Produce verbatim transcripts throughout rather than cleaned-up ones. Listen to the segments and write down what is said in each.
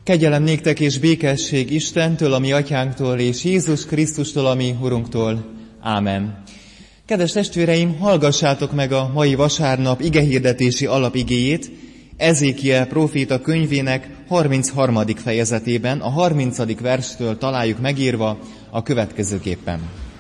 Kegyelem néktek és békesség Istentől, a mi atyánktól, és Jézus Krisztustól, a mi Urunktól. Ámen. Kedves testvéreim, hallgassátok meg a mai vasárnap igehirdetési alapigéjét, Ezékiel próféta könyvének harmincharmadik fejezetében, a harmincadik verstől találjuk megírva a következőképpen.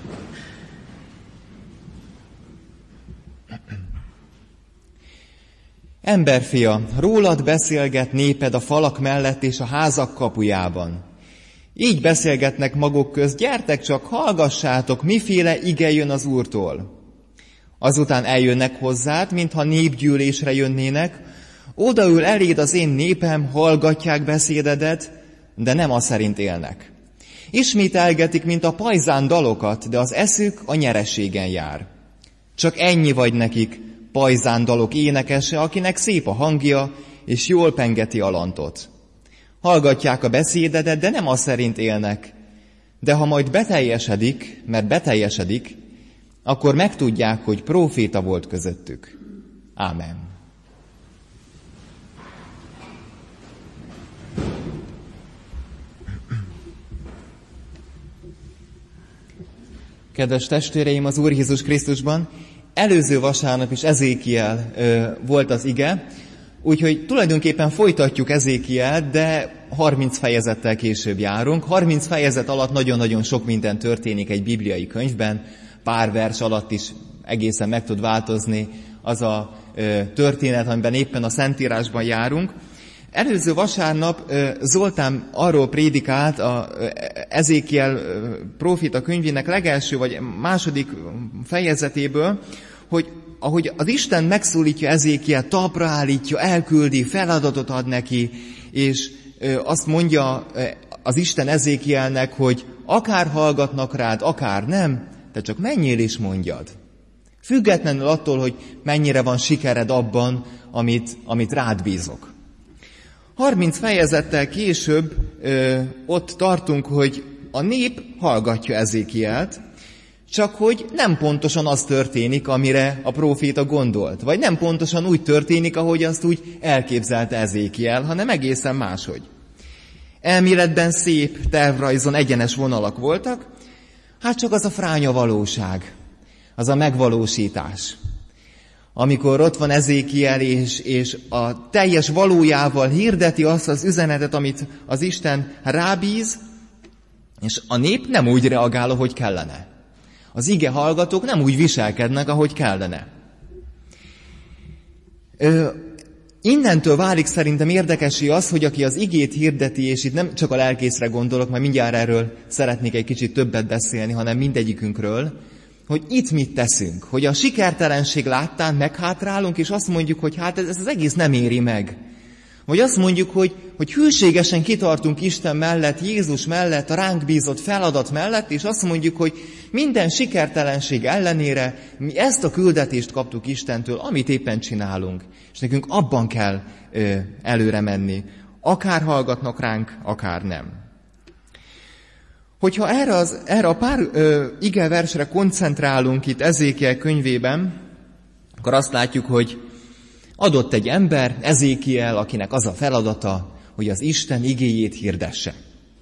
Emberfia, rólad beszélget néped a falak mellett és a házak kapujában. Így beszélgetnek maguk közt, gyertek csak, hallgassátok, miféle ige jön az Úrtól. Azután eljönnek hozzád, mintha népgyűlésre jönnének, odaül eléd az én népem, hallgatják beszédedet, de nem az szerint élnek. Ismételgetik, mint a pajzán dalokat, de az eszük a nyereségen jár. Csak ennyi vagy nekik, pajzán dalok énekese, akinek szép a hangja, és jól pengeti a lantot. Hallgatják a beszédedet, de nem az szerint élnek. De ha majd beteljesedik, mert beteljesedik, akkor megtudják, hogy próféta volt közöttük. Ámen. Kedves testvéreim az Úr Jézus Krisztusban, előző vasárnap is Ezékiel ö, volt az ige, úgyhogy tulajdonképpen folytatjuk Ezékielt, de harminc fejezettel később járunk. harminc fejezet alatt nagyon-nagyon sok minden történik egy bibliai könyvben, pár vers alatt is egészen meg tud változni az a ö, történet, amiben éppen a Szentírásban járunk. Előző vasárnap ö, Zoltán arról prédikált a ö, Ezékiel ö, próféta könyvének legelső vagy második fejezetéből, hogy ahogy az Isten megszólítja Ezékiel, talpra állítja, elküldi, feladatot ad neki, és ö, azt mondja ö, az Isten Ezékielnek, hogy akár hallgatnak rád, akár nem, te csak menjél és mondjad. Függetlenül attól, hogy mennyire van sikered abban, amit, amit rád bízok. harminc fejezettel később ö, ott tartunk, hogy a nép hallgatja Ezékielt, csak hogy nem pontosan az történik, amire a próféta gondolt, vagy nem pontosan úgy történik, ahogy azt úgy elképzelte Ezékiel, hanem egészen máshogy. Elméletben szép, tervrajzon egyenes vonalak voltak, hát csak az a fránya valóság, az a megvalósítás. Amikor ott van Ezékiel, és, és a teljes valójával hirdeti azt az üzenetet, amit az Isten rábíz, és a nép nem úgy reagál, ahogy kellene. Az ige hallgatók nem úgy viselkednek, ahogy kellene. Ö, innentől válik szerintem érdekessé az, hogy aki az igét hirdeti, és itt nem csak a lelkészre gondolok, majd mindjárt erről szeretnék egy kicsit többet beszélni, hanem mindegyikünkről, hogy itt mit teszünk, hogy a sikertelenség láttán meghátrálunk, és azt mondjuk, hogy hát ez, ez az egész nem éri meg. Vagy azt mondjuk, hogy, hogy hűségesen kitartunk Isten mellett, Jézus mellett, a ránk bízott feladat mellett, és azt mondjuk, hogy minden sikertelenség ellenére mi ezt a küldetést kaptuk Istentől, amit éppen csinálunk. És nekünk abban kell ö, előre menni. Akár hallgatnak ránk, akár nem. Hogyha erre, az, erre a pár ö, igeversre koncentrálunk itt Ezékiel könyvében, akkor azt látjuk, hogy adott egy ember, Ezékiel, akinek az a feladata, hogy az Isten igéjét hirdesse.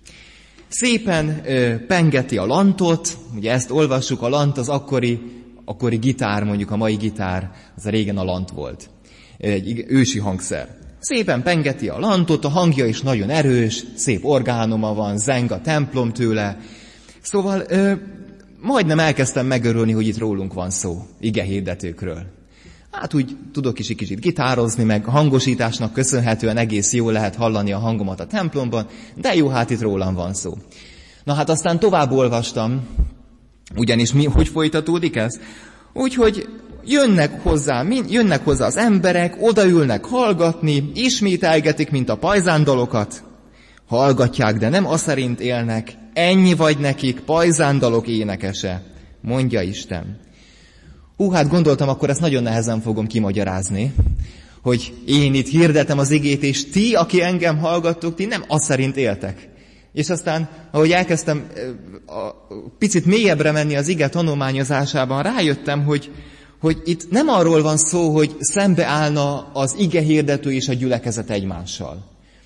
Szépen ö, pengeti a lantot, ugye ezt olvassuk, a lant az akkori, akkori gitár, mondjuk a mai gitár, az a régen a lant volt, egy ősi hangszer. Szépen pengeti a lantot, a hangja is nagyon erős, szép orgánuma van, zeng a templom tőle. Szóval ö, majdnem elkezdtem megörülni, hogy itt rólunk van szó, igehirdetőkről. Hát úgy tudok is egy kicsit gitározni, meg a hangosításnak köszönhetően egész jól lehet hallani a hangomat a templomban, de jó, hát itt rólam van szó. Na hát aztán tovább olvastam, ugyanis mi, hogy folytatódik ez? Úgyhogy jönnek hozzá, jönnek hozzá az emberek, odaülnek hallgatni, ismételgetik, mint a pajzándalokat. Hallgatják, de nem az szerint élnek, ennyi vagy nekik, pajzándalok énekese, mondja Isten. Hú, hát gondoltam, akkor ezt nagyon nehezen fogom kimagyarázni, hogy én itt hirdetem az igét, és ti, aki engem hallgattok, ti nem az szerint éltek. És aztán, ahogy elkezdtem a picit mélyebbre menni az ige tanulmányozásában, rájöttem, hogy, hogy itt nem arról van szó, hogy szembeállna az ige hirdető és a gyülekezet egymással.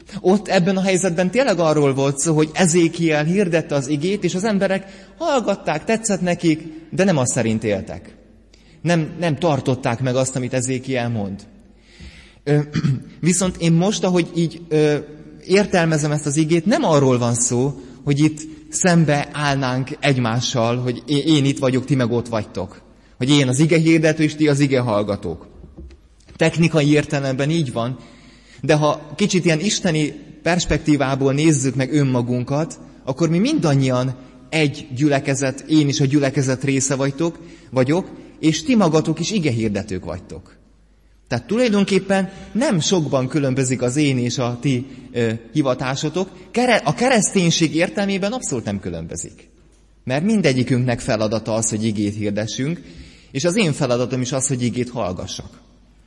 Ott ebben a helyzetben tényleg arról volt szó, hogy Ezékiel hirdette az igét, és az emberek hallgatták, tetszett nekik, de nem azt szerint éltek. Nem, nem tartották meg azt, amit Ezékiel mond. Ö, viszont én most, ahogy így ö, értelmezem ezt az igét, nem arról van szó, hogy itt szembe állnánk egymással, hogy én, én itt vagyok, ti meg ott vagytok. Hogy én az ige hirdető, és ti az ige hallgatók. Technikai értelemben így van, de ha kicsit ilyen isteni perspektívából nézzük meg önmagunkat, akkor mi mindannyian egy gyülekezet, én is a gyülekezet része vagytok, vagyok, és ti magatok is ige hirdetők vagytok. Tehát tulajdonképpen nem sokban különbözik az én és a ti ö, hivatásotok. A kereszténység értelmében abszolút nem különbözik. Mert mindegyikünknek feladata az, hogy igét hirdessünk, és az én feladatom is az, hogy igét hallgassak.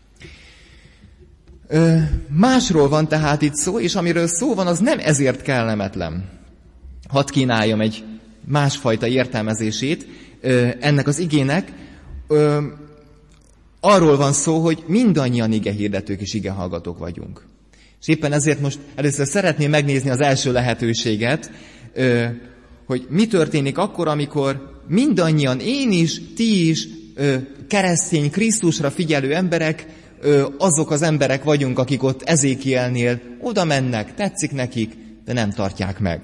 Ö, másról van tehát itt szó, és amiről szó van, az nem ezért kellemetlen. Hadd kínáljam egy másfajta értelmezését ö, ennek az igének. Ö, arról van szó, hogy mindannyian igehirdetők és igehallgatók vagyunk. És éppen ezért most először szeretném megnézni az első lehetőséget, ö, hogy mi történik akkor, amikor mindannyian, én is, ti is, ö, keresztény, Krisztusra figyelő emberek, azok az emberek vagyunk, akik ott Ezékielnél oda mennek, tetszik nekik, de nem tartják meg.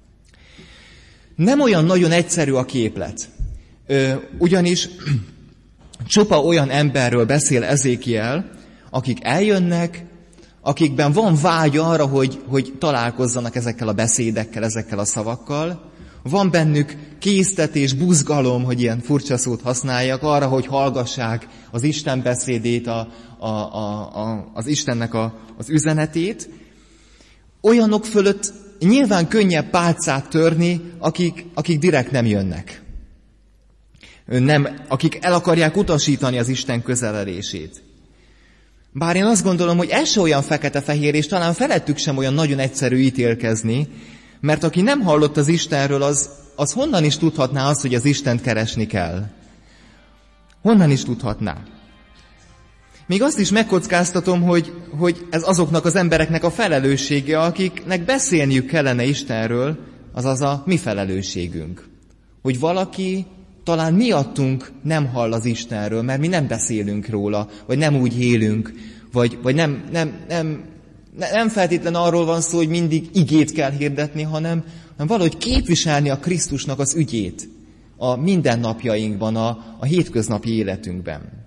Nem olyan nagyon egyszerű a képlet. Ugyanis csupa olyan emberről beszél Ezékiel, akik eljönnek, akikben van vágy arra, hogy, hogy találkozzanak ezekkel a beszédekkel, ezekkel a szavakkal. Van bennük késztetés, buzgalom, hogy ilyen furcsa szót használjak, arra, hogy hallgassák az Isten beszédét, a, a, a, a, az Istennek a, az üzenetét. Olyanok fölött nyilván könnyebb pálcát törni, akik, akik direkt nem jönnek. Nem, akik el akarják utasítani az Isten közeledését. Bár én azt gondolom, hogy ez se olyan fekete-fehér, és talán felettük sem olyan nagyon egyszerű ítélkezni, mert aki nem hallott az Istenről, az, az honnan is tudhatná azt, hogy az Istent keresni kell? Honnan is tudhatná? Még azt is megkockáztatom, hogy, hogy ez azoknak az embereknek a felelőssége, akiknek beszélniük kellene Istenről, azaz a mi felelősségünk. Hogy valaki talán miattunk nem hall az Istenről, mert mi nem beszélünk róla, vagy nem úgy élünk, vagy, vagy nem, nem, nem, nem feltétlen arról van szó, hogy mindig igét kell hirdetni, hanem, hanem valahogy képviselni a Krisztusnak az ügyét a mindennapjainkban, a, a hétköznapi életünkben.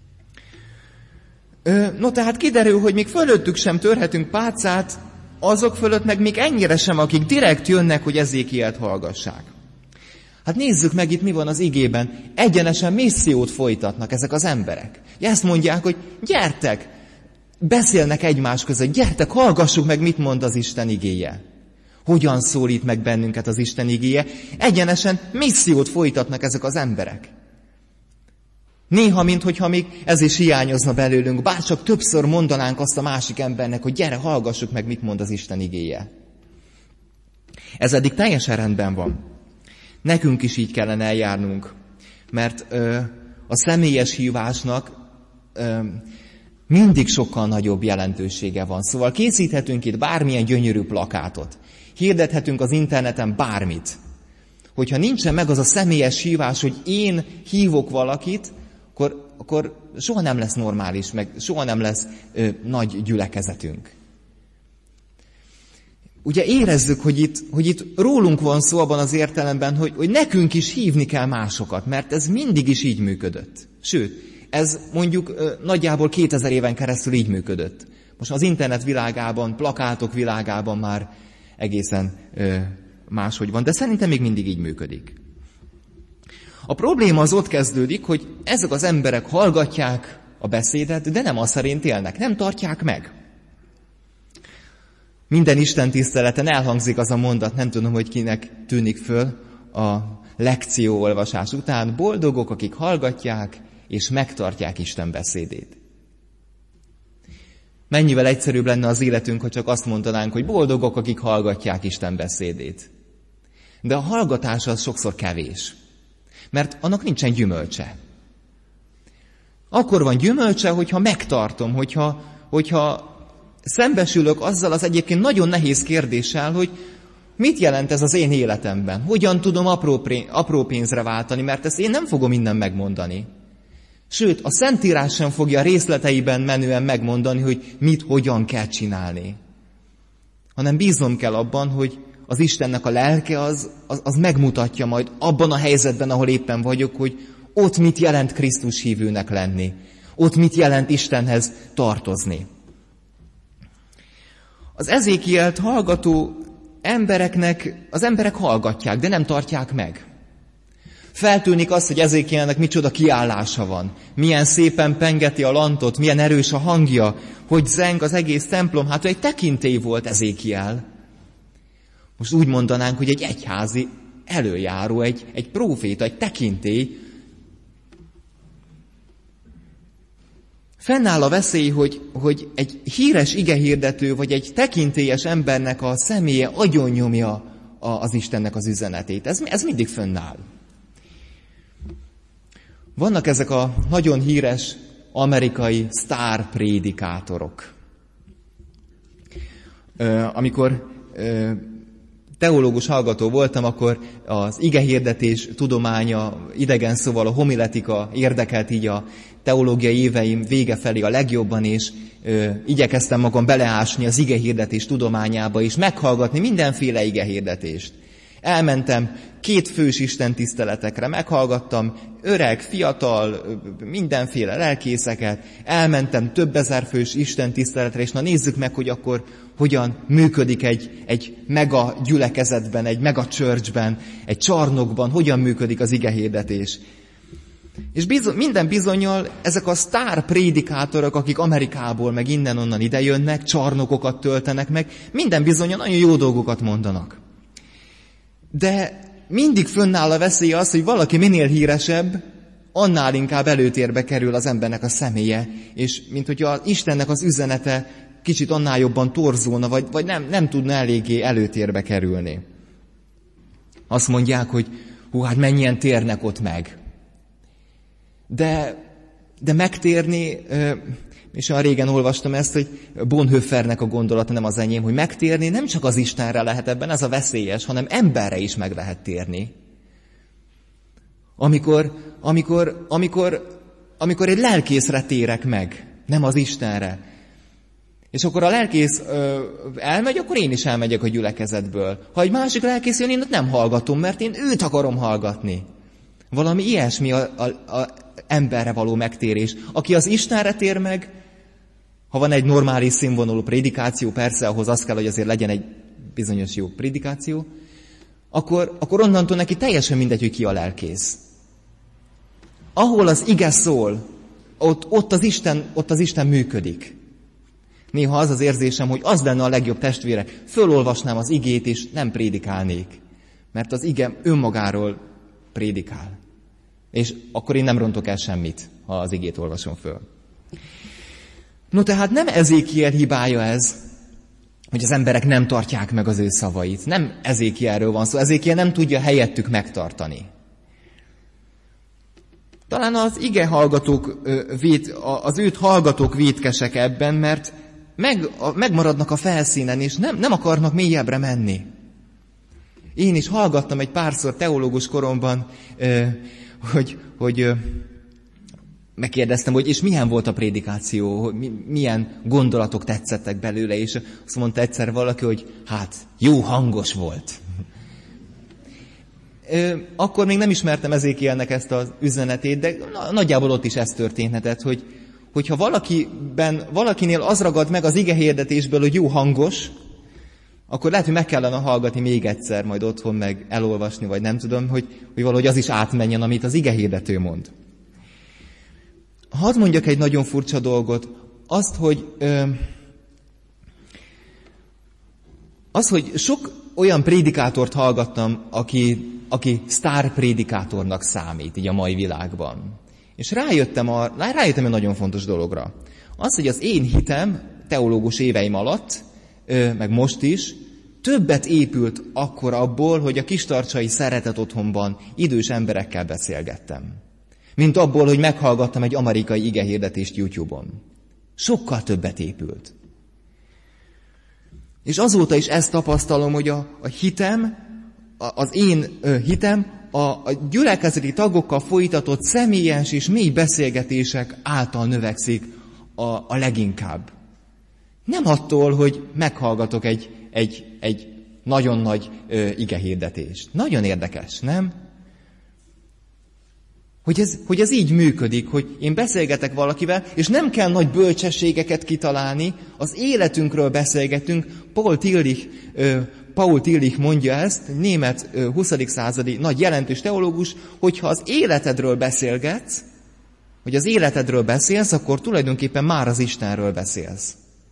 No, tehát kiderül, hogy még fölöttük sem törhetünk pálcát, azok fölött meg még ennyire sem, akik direkt jönnek, hogy Ezékielt hallgassák. Hát nézzük meg itt, mi van az igében. Egyenesen missziót folytatnak ezek az emberek. Ezt mondják, hogy gyertek, beszélnek egymás között, gyertek, hallgassuk meg, mit mond az Isten igéje. Hogyan szólít meg bennünket az Isten igéje. Egyenesen missziót folytatnak ezek az emberek. Néha, minthogyha még ez is hiányozna belőlünk, bár csak többször mondanánk azt a másik embernek, hogy gyere, hallgassuk meg, mit mond az Isten igéje. Ez eddig teljesen rendben van. Nekünk is így kellene eljárnunk, mert ö, a személyes hívásnak ö, mindig sokkal nagyobb jelentősége van. Szóval készíthetünk itt bármilyen gyönyörű plakátot, hirdethetünk az interneten bármit. Hogyha nincsen meg az a személyes hívás, hogy én hívok valakit, akkor, akkor soha nem lesz normális, meg soha nem lesz ö, nagy gyülekezetünk. Ugye érezzük, hogy itt, hogy itt rólunk van szó abban az értelemben, hogy, hogy nekünk is hívni kell másokat, mert ez mindig is így működött. Sőt, ez mondjuk ö, nagyjából kétezer éven keresztül így működött. Most az internet világában, plakátok világában már egészen ö, máshogy van, de szerintem még mindig így működik. A probléma az ott kezdődik, hogy ezek az emberek hallgatják a beszédet, de nem azt szerint élnek, nem tartják meg. Minden Isten tiszteleten elhangzik az a mondat, nem tudom, hogy kinek tűnik föl a lekcióolvasás után, boldogok, akik hallgatják és megtartják Isten beszédét. Mennyivel egyszerűbb lenne az életünk, ha csak azt mondanánk, hogy boldogok, akik hallgatják Isten beszédét. De a hallgatás az sokszor kevés, mert annak nincsen gyümölcse. Akkor van gyümölcse, hogyha megtartom, hogyha, hogyha szembesülök azzal az egyébként nagyon nehéz kérdéssel, hogy mit jelent ez az én életemben? Hogyan tudom apró, apró pénzre váltani, mert ezt én nem fogom innen megmondani. Sőt, a Szentírás sem fogja részleteiben menően megmondani, hogy mit, hogyan kell csinálni. Hanem bíznom kell abban, hogy az Istennek a lelke az, az, az megmutatja majd abban a helyzetben, ahol éppen vagyok, hogy ott mit jelent Krisztus hívőnek lenni. Ott mit jelent Istenhez tartozni. Az Ezékielt hallgató embereknek, az emberek hallgatják, de nem tartják meg. Feltűnik az, hogy Ezékielnek micsoda kiállása van. Milyen szépen pengeti a lantot, milyen erős a hangja, hogy zeng az egész templom. Hát egy tekintély volt Ezékiel. Most úgy mondanánk, hogy egy egyházi előjáró, egy, egy próféta, egy tekintély. Fennáll a veszély, hogy, hogy egy híres igehirdető, vagy egy tekintélyes embernek a személye agyonnyomja az Istennek az üzenetét. Ez, ez mindig fönnáll. Vannak ezek a nagyon híres amerikai sztárprédikátorok. Amikor teológus hallgató voltam, akkor az igehirdetés tudománya, idegen szóval a homiletika érdekelt így a teológiai éveim vége felé a legjobban, és ö, igyekeztem magam beleásni az igehirdetés tudományába, és meghallgatni mindenféle igehirdetést. Elmentem két fős istentiszteletekre, meghallgattam öreg, fiatal, mindenféle lelkészeket, elmentem több ezer fős istentiszteletre, és na nézzük meg, hogy akkor hogyan működik egy, egy mega gyülekezetben, egy mega churchben, egy csarnokban, hogyan működik az igehirdetés. És bizony, minden bizonnyal ezek a sztár prédikátorok, akik Amerikából meg innen-onnan idejönnek, csarnokokat töltenek meg, minden bizonnyal nagyon jó dolgokat mondanak. De mindig fönnáll a veszély az, hogy valaki minél híresebb, annál inkább előtérbe kerül az embernek a személye, és mint hogyha az Istennek az üzenete kicsit annál jobban torzulna, vagy, vagy nem, nem tudna eléggé előtérbe kerülni. Azt mondják, hogy hú, hát mennyien térnek ott meg. De, de megtérni, és olyan régen olvastam ezt, hogy Bonhoeffernek a gondolata, nem az enyém, hogy megtérni nem csak az Istenre lehet ebben, ez a veszélyes, hanem emberre is meg lehet térni. Amikor, amikor, amikor, amikor egy lelkészre térek meg, nem az Istenre. És akkor a lelkész ö, elmegy, akkor én is elmegyek a gyülekezetből. Ha egy másik lelkész jön, én ott nem hallgatom, mert én őt akarom hallgatni. Valami ilyesmi a, a, a emberre való megtérés. Aki az Istenre tér meg, ha van egy normális színvonalú prédikáció, persze ahhoz az kell, hogy azért legyen egy bizonyos jó prédikáció, akkor, akkor onnantól neki teljesen mindegy, hogy ki a lelkész. Ahol az ige szól, ott, ott, az Isten, ott az Isten működik. Néha az az érzésem, hogy az lenne a legjobb testvérek, fölolvasnám az igét, és nem prédikálnék. Mert az ige önmagáról prédikál. És akkor én nem rontok el semmit, ha az igét olvasom föl. No tehát nem Ezékiel hibája ez, hogy az emberek nem tartják meg az ő szavait. Nem Ezékielről van szó. Ezékiel nem tudja helyettük megtartani. Talán az ige hallgatók, az őt hallgatók vétkesek ebben, mert meg, megmaradnak a felszínen, és nem, nem akarnak mélyebbre menni. Én is hallgattam egy párszor teológus koromban, hogy, hogy megkérdeztem, hogy és milyen volt a prédikáció, hogy milyen gondolatok tetszettek belőle, és azt mondta egyszer valaki, hogy hát jó hangos volt. Akkor még nem ismertem Ezékielnek ezt az üzenetét, de nagyjából ott is ez történhetett, hogy hogyha valakiben, valakinél az ragad meg az igehirdetésből, hogy jó hangos, akkor lehet, hogy meg kellene hallgatni még egyszer, majd otthon meg elolvasni, vagy nem tudom, hogy, hogy valahogy az is átmenjen, amit az igehirdető mond. Hadd mondjak egy nagyon furcsa dolgot. Azt, hogy, ö, az, hogy sok olyan prédikátort hallgattam, aki, aki sztárprédikátornak számít így a mai világban. És rájöttem, a, rájöttem egy nagyon fontos dologra. Az, hogy az én hitem teológus éveim alatt, meg most is, többet épült akkor abból, hogy a kistarcsai szeretet otthonban idős emberekkel beszélgettem. Mint abból, hogy meghallgattam egy amerikai igehirdetést YouTube-on. Sokkal többet épült. És azóta is ezt tapasztalom, hogy a, a hitem, a, az én ö, hitem a, a gyülekezeti tagokkal folytatott személyes és mély beszélgetések által növekszik a, a leginkább. Nem attól, hogy meghallgatok egy, egy, egy nagyon nagy ö, igehirdetést. Nagyon érdekes, nem? Hogy ez, hogy ez így működik, hogy én beszélgetek valakivel, és nem kell nagy bölcsességeket kitalálni, az életünkről beszélgetünk. Paul Tillich, ö, Paul Tillich mondja ezt, német ö, huszadik századi nagy jelentős teológus, hogyha az életedről beszélgetsz, hogy az életedről beszélsz, akkor tulajdonképpen már az Istenről beszélsz.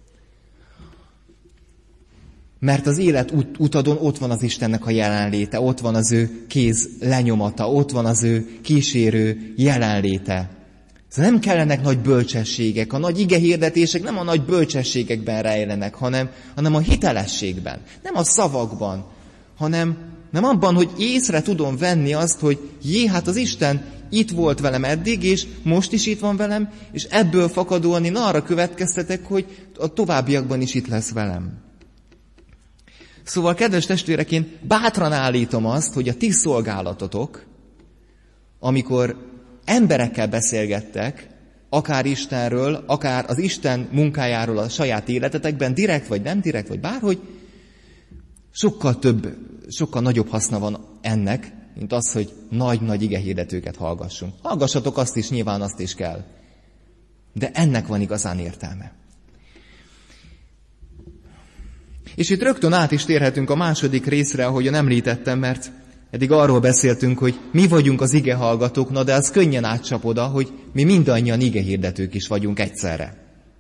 Mert az élet út, utadon ott van az Istennek a jelenléte, ott van az ő kéz lenyomata, ott van az ő kísérő jelenléte. Szóval nem kellenek nagy bölcsességek, a nagy igehirdetések nem a nagy bölcsességekben rejlenek, hanem, hanem a hitelességben, nem a szavakban, hanem nem abban, hogy észre tudom venni azt, hogy jé, hát az Isten itt volt velem eddig, és most is itt van velem, és ebből fakadóan én arra következtetek, hogy a továbbiakban is itt lesz velem. Szóval, kedves testvérek, én bátran állítom azt, hogy a ti szolgálatotok, amikor emberekkel beszélgettek, akár Istenről, akár az Isten munkájáról a saját életetekben, direkt vagy nem direkt, vagy bárhogy, sokkal több, sokkal nagyobb haszna van ennek, mint az, hogy nagy-nagy igehirdetőket hallgassunk. Hallgassatok azt is, nyilván azt is kell. De ennek van igazán értelme. És itt rögtön át is térhetünk a második részre, ahogyan említettem, mert eddig arról beszéltünk, hogy mi vagyunk az igehallgatók, na de az könnyen átcsap oda, hogy mi mindannyian igehirdetők is vagyunk egyszerre.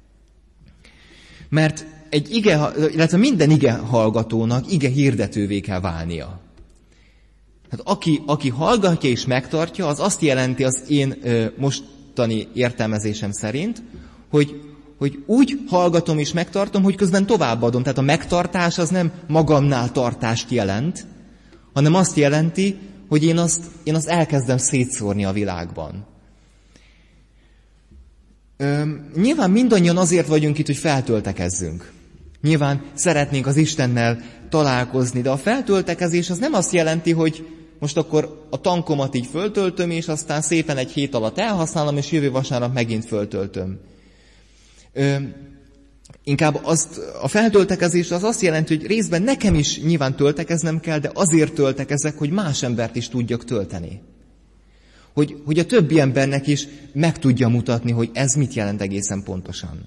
Mert egy ige, illetve minden igehallgatónak igehirdetővé kell válnia. Hát aki, aki hallgatja és megtartja, az azt jelenti az én ö, mostani értelmezésem szerint, hogy hogy úgy hallgatom és megtartom, hogy közben továbbadom. Tehát a megtartás az nem magamnál tartást jelent, hanem azt jelenti, hogy én azt, én azt elkezdem szétszórni a világban. Üm, nyilván mindannyian azért vagyunk itt, hogy feltöltekezzünk. Nyilván szeretnénk az Istennel találkozni, de a feltöltekezés az nem azt jelenti, hogy most akkor a tankomat így föltöltöm, és aztán szépen egy hét alatt elhasználom, és jövő vasárnap megint föltöltöm. Ö, inkább azt, a feltöltekezés az azt jelenti, hogy részben nekem is nyilván töltekeznem kell, de azért töltekezek, hogy más embert is tudjak tölteni. Hogy, hogy a többi embernek is meg tudja mutatni, hogy ez mit jelent egészen pontosan.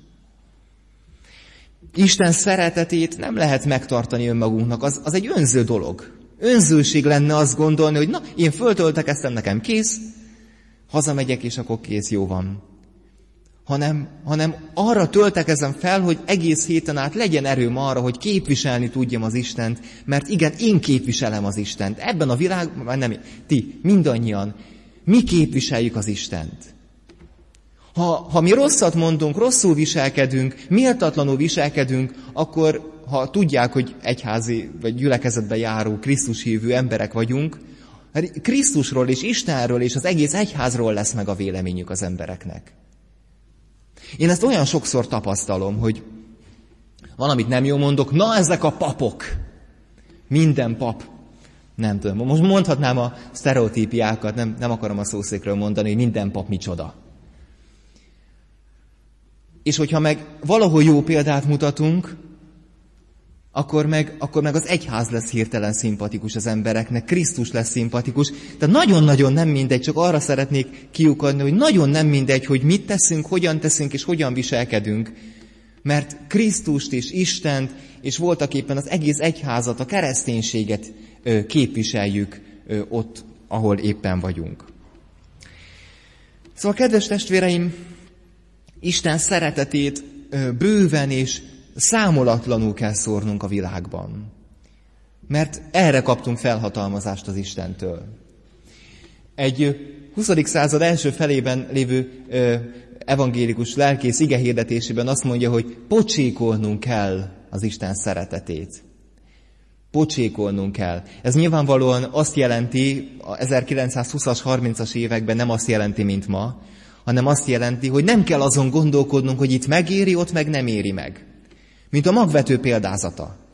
Isten szeretetét nem lehet megtartani önmagunknak, az, az egy önző dolog. Önzőség lenne azt gondolni, hogy na, én föltöltekeztem, nekem kész, hazamegyek, és akkor kész, jó van. Hanem, hanem arra töltekezem fel, hogy egész héten át legyen erőm arra, hogy képviselni tudjam az Istent, mert igen, én képviselem az Istent. Ebben a világban, nem, ti, mindannyian, mi képviseljük az Istent. Ha, ha mi rosszat mondunk, rosszul viselkedünk, méltatlanul viselkedünk, akkor, ha tudják, hogy egyházi vagy gyülekezetbe járó, Krisztus hívő emberek vagyunk, Krisztusról és Istenről és az egész egyházról lesz meg a véleményük az embereknek. Én ezt olyan sokszor tapasztalom, hogy valamit nem jól mondok, na ezek a papok. Minden pap. Nem tudom, most mondhatnám a sztereotípiákat, nem, nem akarom a szószékről mondani, hogy minden pap micsoda. És hogyha meg valahol jó példát mutatunk, akkor meg, akkor meg az egyház lesz hirtelen szimpatikus az embereknek, Krisztus lesz szimpatikus. Tehát nagyon-nagyon nem mindegy, csak arra szeretnék kiukadni, hogy nagyon nem mindegy, hogy mit teszünk, hogyan teszünk és hogyan viselkedünk. Mert Krisztust és Istent, és voltaképpen az egész egyházat, a kereszténységet képviseljük ott, ahol éppen vagyunk. Szóval, kedves testvéreim, Isten szeretetét bőven és számolatlanul kell szórnunk a világban. Mert erre kaptunk felhatalmazást az Istentől. Egy huszadik század első felében lévő evangélikus lelkész igehirdetésében azt mondja, hogy pocsékolnunk kell az Isten szeretetét. Pocsékolnunk kell. Ez nyilvánvalóan azt jelenti, a ezerkilencszázhúszas, harmincas években nem azt jelenti, mint ma, hanem azt jelenti, hogy nem kell azon gondolkodnunk, hogy itt megéri, ott meg nem éri meg. Mint a magvető példázata.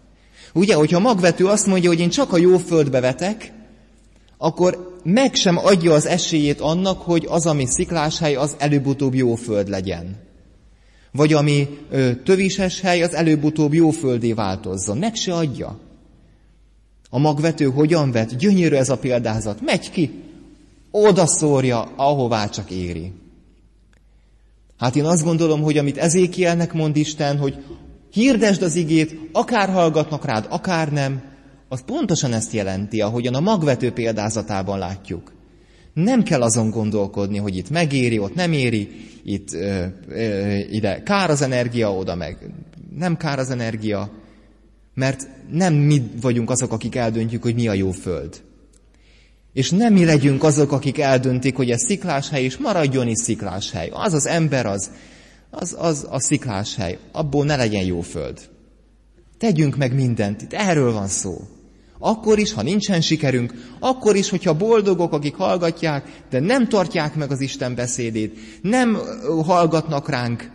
Ugye, hogyha a magvető azt mondja, hogy én csak a jó földbe vetek, akkor meg sem adja az esélyét annak, hogy az, ami sziklás hely, az előbb-utóbb jó föld legyen. Vagy ami ö, tövises hely, az előbb-utóbb jó földé változzon. Meg se adja. A magvető hogyan vet? Gyönyörű ez a példázat. Megy ki, oda szórja, ahová csak éri. Hát én azt gondolom, hogy amit Ezékielnek mond Isten, hogy hirdesd az igét, akár hallgatnak rád, akár nem, az pontosan ezt jelenti, ahogyan a magvető példázatában látjuk. Nem kell azon gondolkodni, hogy itt megéri, ott nem éri, itt ö, ö, ide kár az energia, oda meg nem kár az energia, mert nem mi vagyunk azok, akik eldöntjük, hogy mi a jó föld. És nem mi legyünk azok, akik eldöntik, hogy ez sziklás hely, és maradjon is sziklás hely. Az az ember, az, az, az a sziklás hely. Abból ne legyen jó föld. Tegyünk meg mindent, itt erről van szó. Akkor is, ha nincsen sikerünk, akkor is, hogyha boldogok, akik hallgatják, de nem tartják meg az Isten beszédét, nem hallgatnak ránk,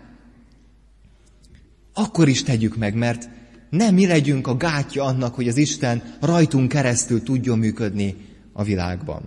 akkor is tegyük meg, mert nem mi legyünk a gátja annak, hogy az Isten rajtunk keresztül tudjon működni a világban.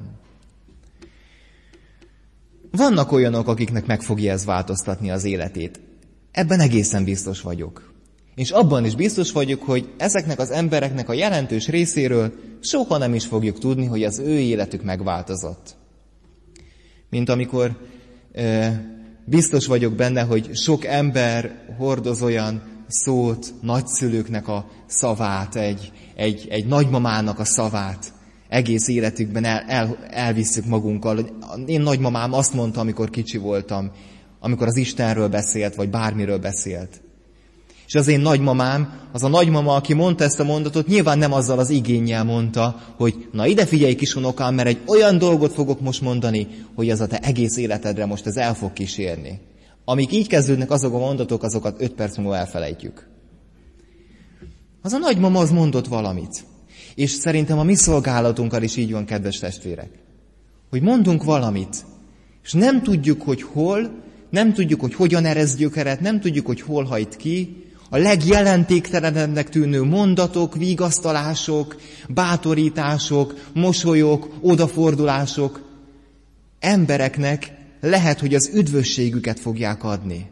Vannak olyanok, akiknek meg fogja ez változtatni az életét. Ebben egészen biztos vagyok. És abban is biztos vagyok, hogy ezeknek az embereknek a jelentős részéről soha nem is fogjuk tudni, hogy az ő életük megváltozott. Mint amikor e, biztos vagyok benne, hogy sok ember hordoz olyan szót, nagyszülőknek a szavát, egy, egy, egy nagymamának a szavát, egész életükben el, el, elvisszük magunkkal. Én nagymamám azt mondta, amikor kicsi voltam, amikor az Istenről beszélt, vagy bármiről beszélt. És az én nagymamám, az a nagymama, aki mondta ezt a mondatot, nyilván nem azzal az igénnyel mondta, hogy na ide figyelj kisunokám, mert egy olyan dolgot fogok most mondani, hogy az a te egész életedre most ez el fog kísérni. Amíg így kezdődnek azok a mondatok, azokat öt perc múlva elfelejtjük. Az a nagymama az mondott valamit. És szerintem a mi szolgálatunkkal is így van, kedves testvérek. Hogy mondunk valamit, és nem tudjuk, hogy hol, nem tudjuk, hogy hogyan eresz gyökeret, nem tudjuk, hogy hol hajt ki, a legjelentéktelenebbnek tűnő mondatok, vigasztalások, bátorítások, mosolyok, odafordulások embereknek lehet, hogy az üdvösségüket fogják adni.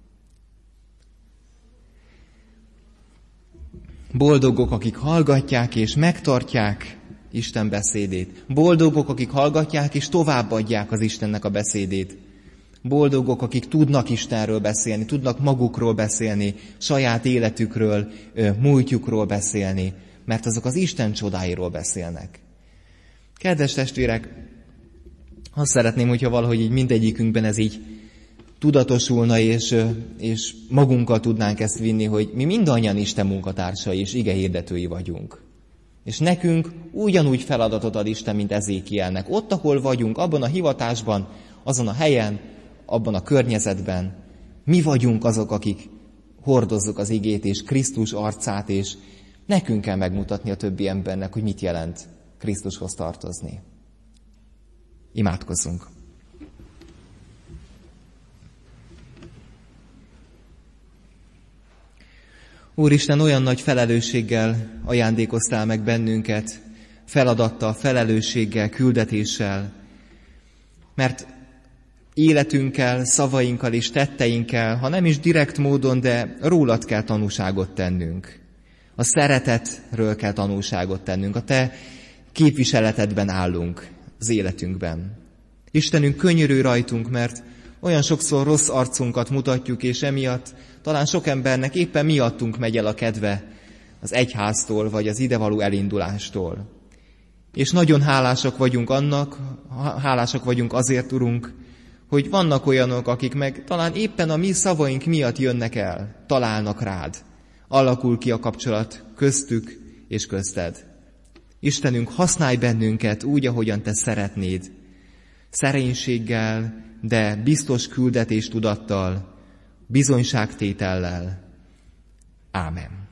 Boldogok, akik hallgatják és megtartják Isten beszédét. Boldogok, akik hallgatják és továbbadják az Istennek a beszédét. Boldogok, akik tudnak Istenről beszélni, tudnak magukról beszélni, saját életükről, múltjukról beszélni, mert azok az Isten csodáiról beszélnek. Kedves testvérek, azt szeretném, hogyha valahogy így mindegyikünkben ez így tudatosulna, és, és magunkkal tudnánk ezt vinni, hogy mi mindannyian Isten munkatársai és igehirdetői vagyunk. És nekünk ugyanúgy feladatot ad Isten, mint Ezékielnek. Ott, ahol vagyunk, abban a hivatásban, azon a helyen, abban a környezetben, mi vagyunk azok, akik hordozzuk az igét és Krisztus arcát, és nekünk kell megmutatni a többi embernek, hogy mit jelent Krisztushoz tartozni. Imádkozzunk! Úristen, olyan nagy felelősséggel ajándékoztál meg bennünket, feladattal, felelősséggel, küldetéssel, mert életünkkel, szavainkkal és tetteinkkel, ha nem is direkt módon, de rólad kell tanúságot tennünk. A szeretetről kell tanúságot tennünk, a te képviseletedben állunk az életünkben. Istenünk, könyörülj rajtunk, mert olyan sokszor rossz arcunkat mutatjuk, és emiatt talán sok embernek éppen miattunk megy el a kedve az egyháztól, vagy az idevaló elindulástól. És nagyon hálásak vagyunk annak, hálásak vagyunk azért, Urunk, hogy vannak olyanok, akik meg talán éppen a mi szavaink miatt jönnek el, találnak rád. Alakul ki a kapcsolat köztük és közted. Istenünk, használj bennünket úgy, ahogyan te szeretnéd. Szerénységgel, de biztos küldetéstudattal, bizonyságtétellel. Ámen.